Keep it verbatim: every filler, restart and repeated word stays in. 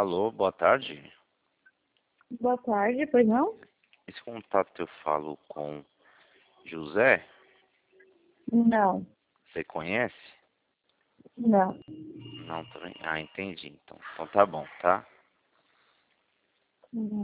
Alô, boa tarde. Boa tarde, pois não? Esse contato eu falo com José. Não, Você conhece? não. Não, também. Ah, entendi. Então, então tá bom, tá? Uhum.